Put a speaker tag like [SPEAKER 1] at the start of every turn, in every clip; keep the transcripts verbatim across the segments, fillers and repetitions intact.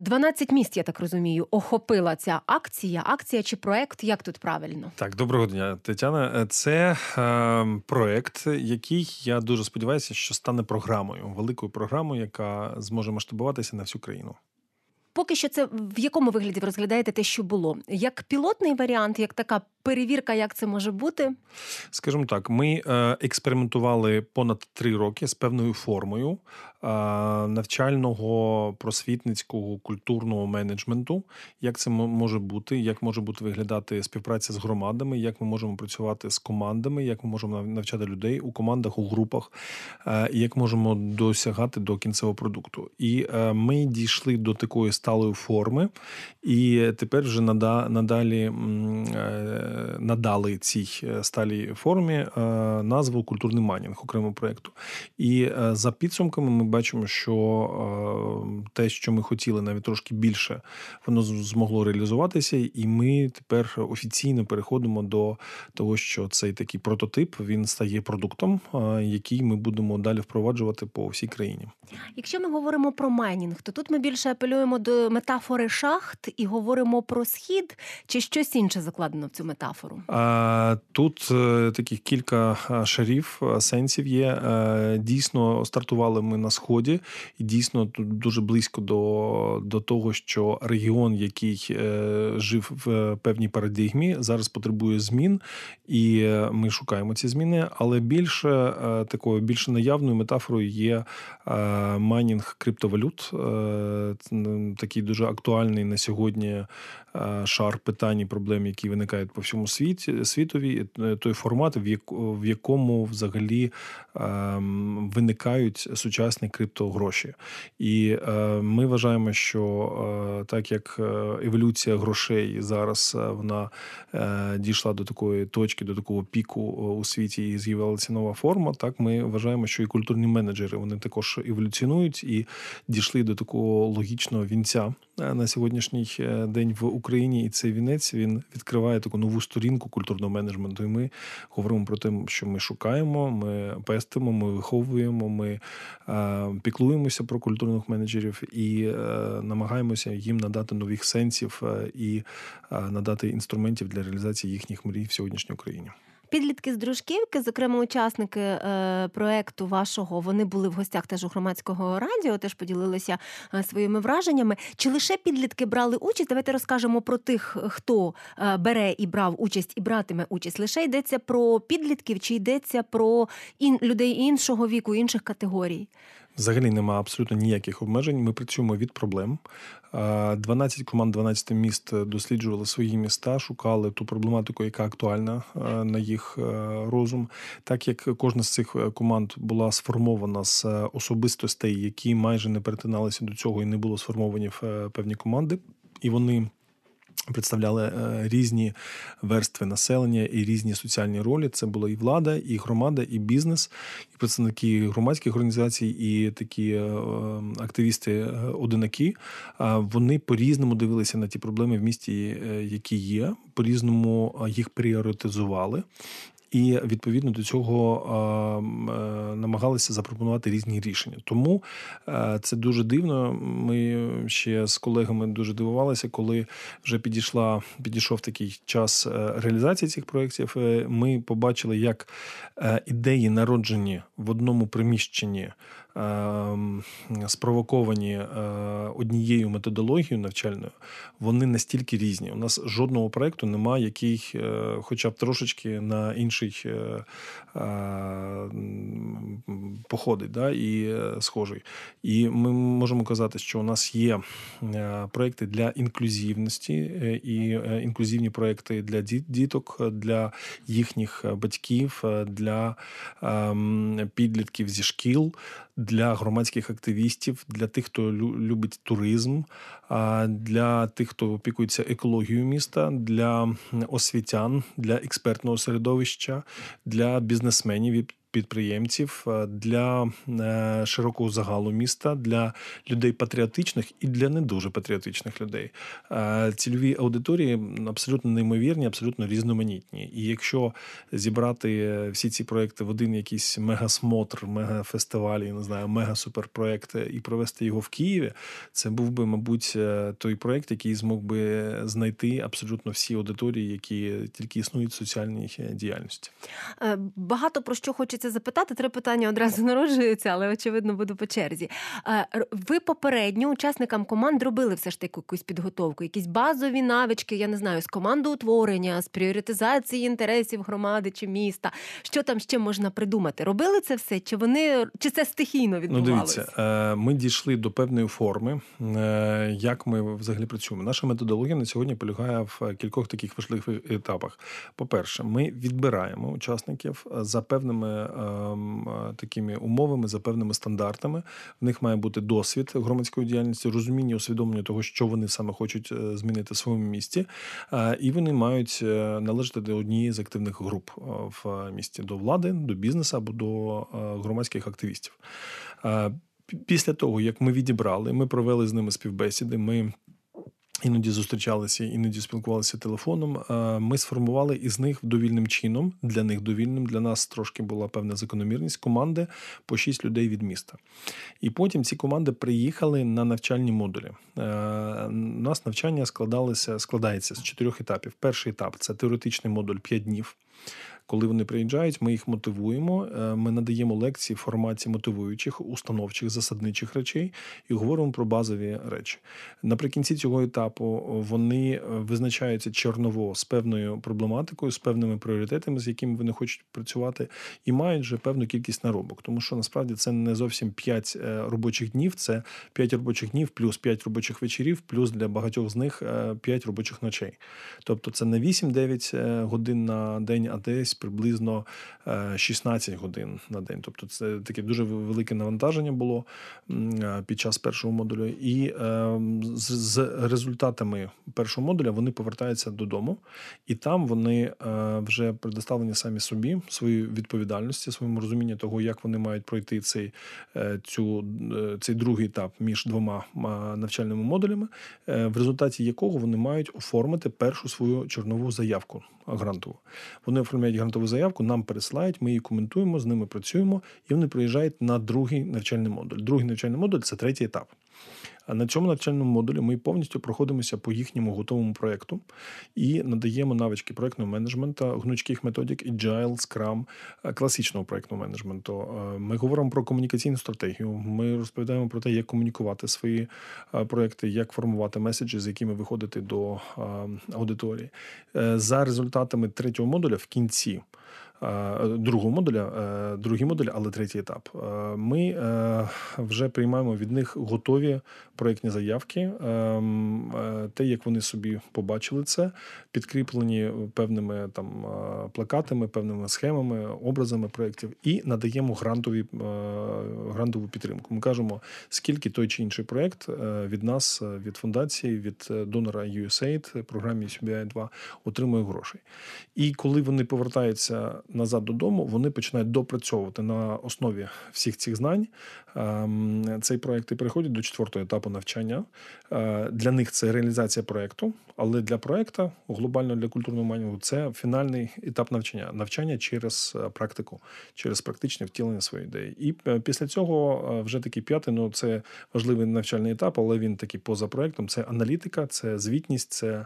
[SPEAKER 1] дванадцять міст, я так розумію, охопила ця акція. Акція чи проект, як тут правильно?
[SPEAKER 2] Так, доброго дня, Тетяна. Це е, проект, який, я дуже сподіваюся, що стане програмою, великою програмою, яка зможе масштабуватися на всю країну.
[SPEAKER 1] Поки що це в якому вигляді ви розглядаєте те, що було? Як пілотний варіант, як така перевірка, як це може бути?
[SPEAKER 2] Скажімо так, ми експериментували понад три роки з певною формою навчального, просвітницького, культурного менеджменту. Як це може бути, як може бути виглядати співпраця з громадами, як ми можемо працювати з командами, як ми можемо навчати людей у командах, у групах, і як можемо досягати до кінцевого продукту. І ми дійшли до такої сталої форми, і тепер вже надалі надали цій сталій формі назву «Культурний майнінг» окремого проєкту. І за підсумками ми бачимо, що те, що ми хотіли, навіть трошки більше, воно змогло реалізуватися, і ми тепер офіційно переходимо до того, що цей такий прототип, він стає продуктом, який ми будемо далі впроваджувати по всій країні.
[SPEAKER 1] Якщо ми говоримо про майнінг, то тут ми більше апелюємо до метафори шахт і говоримо про схід, чи щось інше закладено в цю метафору?
[SPEAKER 2] Тут таких кілька шарів, сенсів є. Дійсно, стартували ми на Сході, і дійсно тут дуже близько до, до того, що регіон, який жив в певній парадигмі, зараз потребує змін, і ми шукаємо ці зміни, але більше такою, більше наявною метафорою є майнінг криптовалют, такий дуже актуальний на сьогодні шар питань і проблем, які виникають по всьому світі, світові, той формат, в якому взагалі виникають сучасні криптогроші. І ми вважаємо, що так як еволюція грошей зараз вона дійшла до такої точки, до такого піку у світі і з'явилася нова форма, так ми вважаємо, що і культурні менеджери, вони також еволюціонують і дійшли до такого логічного вінця на сьогоднішній день в Україні. І цей вінець, він відкриває таку нову сторінку культурного менеджменту. І ми говоримо про те, що ми шукаємо, ми пестимо, ми виховуємо, ми е, піклуємося про культурних менеджерів і е, намагаємося їм надати нових сенсів е, і е, надати інструментів для реалізації їхніх мрій в сьогоднішній Україні.
[SPEAKER 1] Підлітки з Дружківки, зокрема учасники е, проєкту вашого, вони були в гостях теж у Громадського радіо, теж поділилися е, своїми враженнями. Чи лише підлітки брали участь? Давайте розкажемо про тих, хто е, бере і брав участь, і братиме участь. Лише йдеться про підлітків, чи йдеться про ін, людей іншого віку, інших категорій?
[SPEAKER 2] Взагалі немає абсолютно ніяких обмежень. Ми працюємо від проблем. дванадцять команд, дванадцять міст досліджували свої міста, шукали ту проблематику, яка актуальна на їх розум. Так як кожна з цих команд була сформована з особистостей, які майже не перетиналися до цього і не було сформовані в певні команди, і вони представляли різні верстви населення і різні соціальні ролі. Це була і влада, і громада, і бізнес, і представники громадських організацій, і такі активісти-одинаки. Вони по-різному дивилися на ті проблеми в місті, які є, по-різному їх пріоритизували. І, відповідно, до цього е, е, намагалися запропонувати різні рішення. Тому е, це дуже дивно. Ми ще з колегами дуже дивувалися, коли вже підійшла, підійшов такий час реалізації цих проєктів. Ми побачили, як е, ідеї, народжені в одному приміщенні, спровоковані однією методологією навчальною, вони настільки різні. У нас жодного проєкту немає, який хоча б трошечки на інший походить, да, і схожий. І ми можемо казати, що у нас є проєкти для інклюзивності і інклюзивні проєкти для діток, для їхніх батьків, для підлітків зі шкіл, для громадських активістів, для тих, хто любить туризм, для тих, хто опікується екологією міста, для освітян, для експертного середовища, для бізнесменів підприємців, для широкого загалу міста, для людей патріотичних і для не дуже патріотичних людей. Цільові аудиторії абсолютно неймовірні, абсолютно різноманітні. І якщо зібрати всі ці проекти в один якийсь мегасмотр, мегафестиваль, я не знаю, мегасуперпроект і провести його в Києві, це був би, мабуть, той проект, який змог би знайти абсолютно всі аудиторії, які тільки існують в соціальній діяльності.
[SPEAKER 1] Багато про що хочеться запитати. Три питання одразу народжуються, але, очевидно, буду по черзі. Ви попередньо учасникам команд робили все ж таки якусь підготовку, якісь базові навички, я не знаю, з командоутворення, з пріоритизації інтересів громади чи міста. Що там ще можна придумати? Робили це все? Чи вони, чи це стихійно відбувалося?
[SPEAKER 2] Ну, дивіться, ми дійшли до певної форми, як ми взагалі працюємо. Наша методологія на сьогодні полягає в кількох таких важливих етапах. По-перше, ми відбираємо учасників за певними е, такими умовами, за певними стандартами. В них має бути досвід громадської діяльності, розуміння, усвідомлення того, що вони саме хочуть змінити в своєму місті. Е, і вони мають належати до однієї з активних груп в місті, до влади, до бізнесу або до громадських активістів. Е, після того, як ми відібрали, ми провели з ними співбесіди, ми іноді зустрічалися, іноді спілкувалися телефоном. Ми сформували із них довільним чином, для них довільним, для нас трошки була певна закономірність, команди по шість людей від міста. І потім ці команди приїхали на навчальні модулі. У нас навчання складалося, складається з чотирьох етапів. Перший етап – це теоретичний модуль п'ять днів. Коли вони приїжджають, ми їх мотивуємо, ми надаємо лекції в форматі мотивуючих, установчих, засадничих речей і говоримо про базові речі. Наприкінці цього етапу вони визначаються черново з певною проблематикою, з певними пріоритетами, з якими вони хочуть працювати, і мають вже певну кількість наробок. Тому що, насправді, це не зовсім п'ять робочих днів, це п'ять робочих днів плюс п'ять робочих вечорів, плюс для багатьох з них п'ять робочих ночей. Тобто це не вісім-дев'ять годин на день, а десь приблизно шістнадцять годин на день. Тобто це таке дуже велике навантаження було під час першого модулю. І з результатами першого модуля вони повертаються додому, і там вони вже предоставлені самі собі, своїй відповідальності, своєму розумінню того, як вони мають пройти цей, цю, цей другий етап між двома навчальними модулями, в результаті якого вони мають оформити першу свою чорнову заявку грантову. Вони оформляють грантову заявку, нам пересилають, ми її коментуємо, з ними працюємо, і вони приїжджають на другий навчальний модуль. Другий навчальний модуль – це третій етап. А на цьому навчальному модулі ми повністю проходимося по їхньому готовому проєкту і надаємо навички проєктного менеджменту, гнучких методик, Agile, Scrum, класичного проєктного менеджменту. Ми говоримо про комунікаційну стратегію, ми розповідаємо про те, як комунікувати свої проєкти, як формувати меседжі, з якими виходити до аудиторії. За результатами третього модуля в кінці другого модуля, другий модуль, але третій етап. Ми вже приймаємо від них готові проєктні заявки, те, як вони собі побачили це, підкріплені певними там плакатами, певними схемами, образами проєктів, і надаємо грантові, грантову підтримку. Ми кажемо, скільки той чи інший проєкт від нас, від фундації, від донора ю ес ей ді, програмі ес бі ай два, отримує грошей. І коли вони повертаються назад додому, вони починають допрацьовувати на основі всіх цих знань цей проєкт і переходять до четвертого етапу навчання. Для них це реалізація проєкту, але для проєкту, глобально для культурного майнінгу, це фінальний етап навчання. Навчання через практику, через практичне втілення своєї ідеї. І після цього вже такий п'ятий, ну це важливий навчальний етап, але він такий поза проєктом. Це аналітика, це звітність, це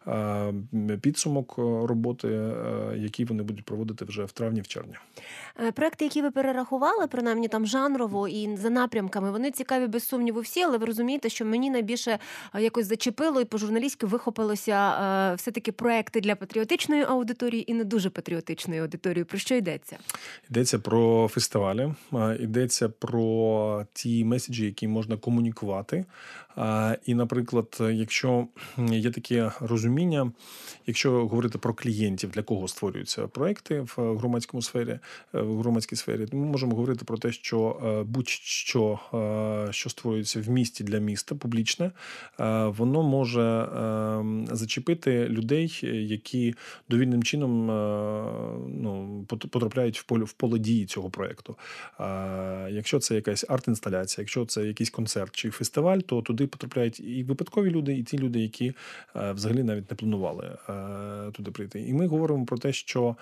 [SPEAKER 2] підсумок роботи, який вони будуть проводити вже в травні, в червні.
[SPEAKER 1] Проекти, які ви перерахували, принаймні там жанрово і за напрямками, вони цікаві без сумніву всі, але ви розумієте, що мені найбільше якось зачепило і по-журналістськи вихопилося все-таки проекти для патріотичної аудиторії і не дуже патріотичної аудиторії. Про що йдеться?
[SPEAKER 2] Йдеться про фестивалі, йдеться про ті меседжі, які можна комунікувати І, наприклад, якщо є таке розуміння, якщо говорити про клієнтів, для кого створюються проекти в громадському сфері, в громадській сфері, ми можемо говорити про те, що будь-що, що створюється в місті для міста, публічне, воно може зачепити людей, які довільним чином ну, потрапляють в поле, в поле дії цього проєкту. Якщо це якась арт-інсталяція, якщо це якийсь концерт чи фестиваль, то туди потрапляють і випадкові люди, і ті люди, які взагалі навіть не планували туди прийти. І ми говоримо про те, що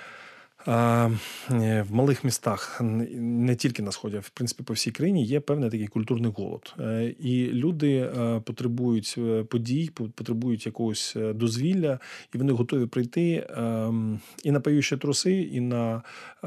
[SPEAKER 2] в малих містах, не тільки на Сході, а в принципі по всій країні, є певний такий культурний голод. І люди потребують подій, потребують якогось дозвілля, і вони готові прийти і на «Поющі труси», і на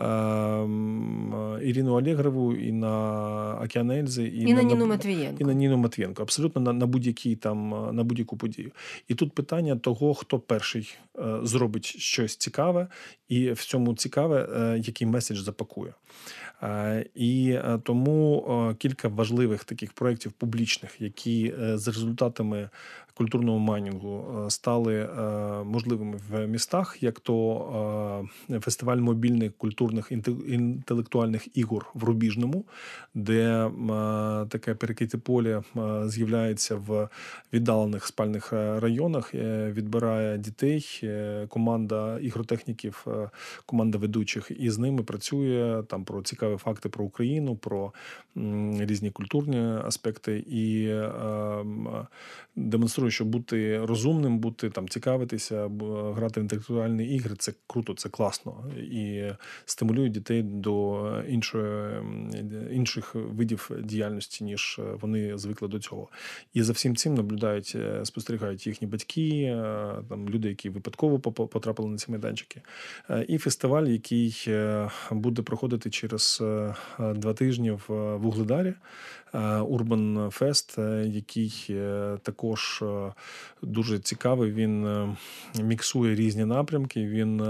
[SPEAKER 2] Ірину Алєгрову, і на «Океан Ельзи», і,
[SPEAKER 1] і на, на Ніну
[SPEAKER 2] на,
[SPEAKER 1] Матвієнко.
[SPEAKER 2] І на Ніну Матвієнко. Абсолютно на, на, будь-якій, там, на будь-яку подію. І тут питання того, хто перший зробить щось цікаве, і в цьому цікаве, який меседж запакує. І тому кілька важливих таких проєктів публічних, які з результатами культурного майнінгу стали можливими в містах, як то фестиваль мобільних культурних інтелектуальних ігор в Рубіжному, де таке перекрите поле з'являється в віддалених спальних районах, відбирає дітей, команда ігротехніків, команда ведучих, і з ними працює там про цікаві факти про Україну, про різні культурні аспекти, і демонструє, що бути розумним, бути там, цікавитися, грати в інтелектуальні ігри – це круто, це класно. І стимулює дітей до іншої, інших видів діяльності, ніж вони звикли до цього. І за всім цим наблюдають, спостерігають їхні батьки, там, люди, які випадково потрапили на ці майданчики. І фестиваль, який буде проходити через два тижні в Вугледарі, Urban Fest, який також дуже цікавий. Він міксує різні напрямки, він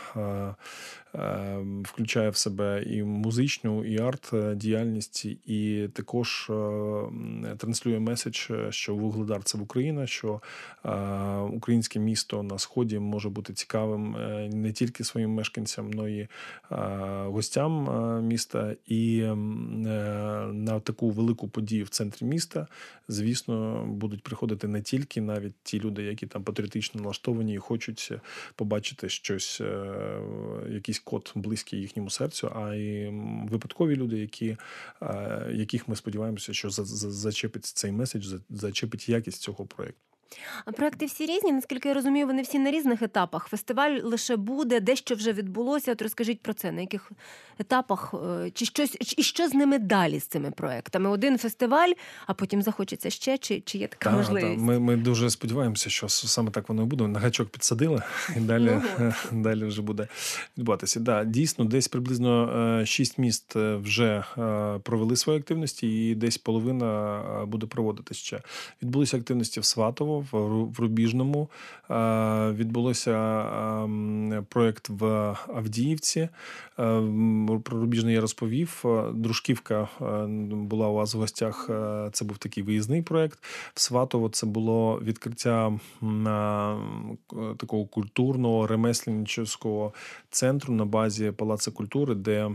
[SPEAKER 2] включає в себе і музичну, і арт-діяльність, і також транслює меседж, що Вугледар – це Україна, що українське місто на Сході може бути цікавим не тільки своїм мешканцям, але й гостям міста. І на таку велику подію в центрі міста, звісно, будуть приходити не тільки навіть ті люди, які там патріотично налаштовані і хочуть побачити щось, якийсь код близький їхньому серцю, а й випадкові люди, які, яких ми сподіваємося, що зачепить цей меседж, зачепить якість цього проєкту.
[SPEAKER 1] Проекти всі різні, наскільки я розумію, вони всі на різних етапах. Фестиваль лише буде, дещо вже відбулося. От розкажіть про це, на яких етапах, чи щось, і що з ними далі, з цими проектами? Один фестиваль, а потім захочеться ще, чи, чи є така
[SPEAKER 2] та,
[SPEAKER 1] можливість?
[SPEAKER 2] Та. Ми, ми дуже сподіваємося, що саме так воно і буде. На гачок підсадили, і далі, ну, далі вже буде відбуватися. Да, дійсно, десь приблизно шість міст вже провели свої активності, і десь половина буде проводити ще. Відбулися активності в Сватово, в Рубіжному, відбулося проєкт в Авдіївці. Про Рубіжний я розповів. Дружківка була у вас в гостях, це був такий виїзний проєкт. В Сватово це було відкриття такого культурного, ремесленнического центру на базі Палацу культури, де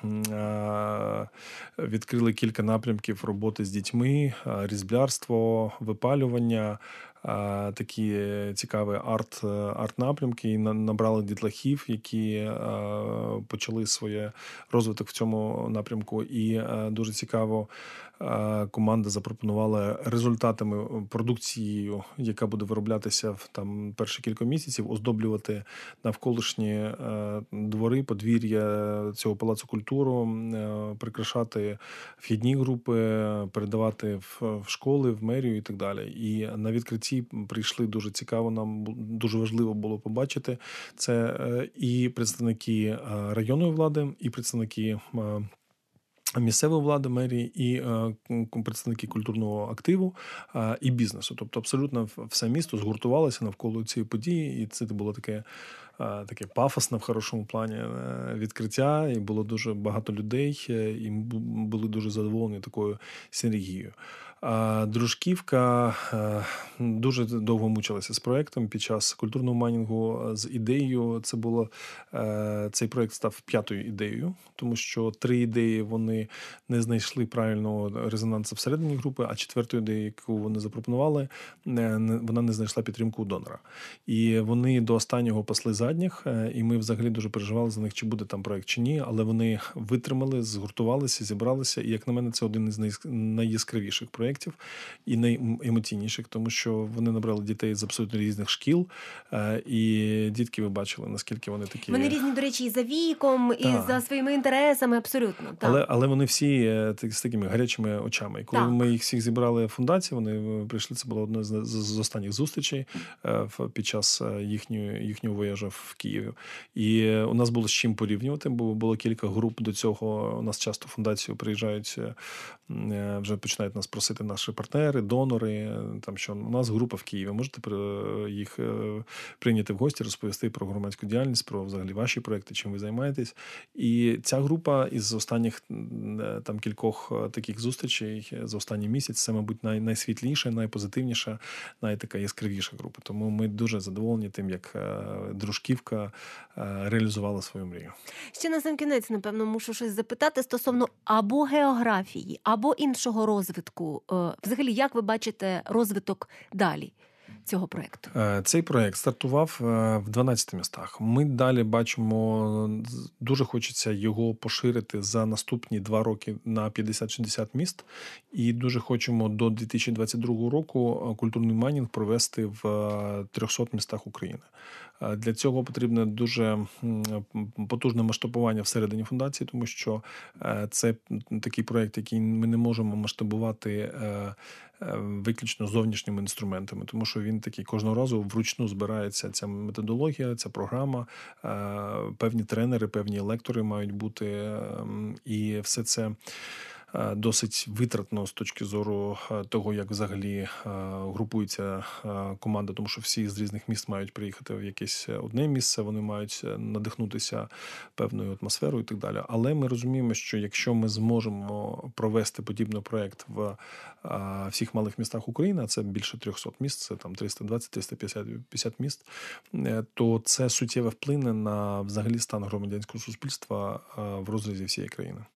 [SPEAKER 2] відкрили кілька напрямків роботи з дітьми, різблярство, випалювання, такі цікаві арт, арт-напрямки, і набрали дітлахів, які почали своє розвиток в цьому напрямку. І дуже цікаво, команда запропонувала результатами, продукцією, яка буде вироблятися в там перші кілька місяців, оздоблювати навколишні двори, подвір'я цього Палацу культури, прикрашати вхідні групи, передавати в школи, в мерію і так далі. І на відкритті прийшли дуже цікаво, нам дуже важливо було побачити. Це і представники районної влади, і представники місцевої влади, мерії, і представники культурного активу, і бізнесу. Тобто абсолютно все місто згуртувалося навколо цієї події, і це було таке таке пафосне в хорошому плані відкриття, і було дуже багато людей, і ми були дуже задоволені такою синергією. А Дружківка дуже довго мучилася з проєктом під час культурного майнінгу, з ідеєю. Це було, цей проєкт став п'ятою ідеєю, тому що три ідеї вони не знайшли правильного резонансу всередині групи, а четверту ідею, яку вони запропонували, вона не знайшла підтримку у донора. І вони до останнього пасли задніх, і ми взагалі дуже переживали за них, чи буде там проєкт, чи ні, але вони витримали, згуртувалися, зібралися, і, як на мене, це один із найяскравіших проєктів і найемоційніших, тому що вони набрали дітей з абсолютно різних шкіл, і дітки, ви бачили, наскільки вони такі...
[SPEAKER 1] Вони різні, до речі, і за віком,
[SPEAKER 2] Так.
[SPEAKER 1] і за своїми інтересами, абсолютно. Так.
[SPEAKER 2] Але, але вони всі з такими гарячими очами. І коли
[SPEAKER 1] Так.
[SPEAKER 2] ми їх всіх зібрали в фундації, вони прийшли, це була одна з, з останніх зустрічей під час їхнього, їхнього вояжу в Києві. І у нас було з чим порівнювати, бо було кілька груп до цього. У нас часто в фундацію приїжджають, вже починають нас просити наші партнери, донори, там що у нас група в Києві, можете їх прийняти в гості, розповісти про громадську діяльність, про взагалі ваші проекти, чим ви займаєтесь. І ця група із останніх там кількох таких зустрічей за останній місяць, це, мабуть, най, найсвітліша, найпозитивніша, найтака яскравіша група. Тому ми дуже задоволені тим, як Дружківка реалізувала свою мрію.
[SPEAKER 1] Ще на сам кінець, напевно, мушу щось запитати стосовно або географії, або іншого розвитку. Взагалі, як ви бачите розвиток далі цього проєкту?
[SPEAKER 2] Цей проєкт стартував в дванадцяти містах. Ми далі бачимо, дуже хочеться його поширити за наступні два роки на п'ятдесят-шістдесят міст. І дуже хочемо до дві тисячі двадцять другого року культурний майнінг провести в трьохсот містах України. Для цього потрібне дуже потужне масштабування всередині фундації, тому що це такий проєкт, який ми не можемо масштабувати виключно зовнішніми інструментами, тому що він такий кожного разу вручну збирається ця методологія, ця програма, певні тренери, певні лектори мають бути, і все це досить витратно з точки зору того, як взагалі групується команда, тому що всі з різних міст мають приїхати в якесь одне місце, вони мають надихнутися певною атмосферою і так далі. Але ми розуміємо, що якщо ми зможемо провести подібний проєкт в всіх малих містах України, а це більше трьохсот міст, це там триста двадцять - триста п'ятдесят міст, то це суттєво вплине на взагалі стан громадянського суспільства в розрізі всієї країни.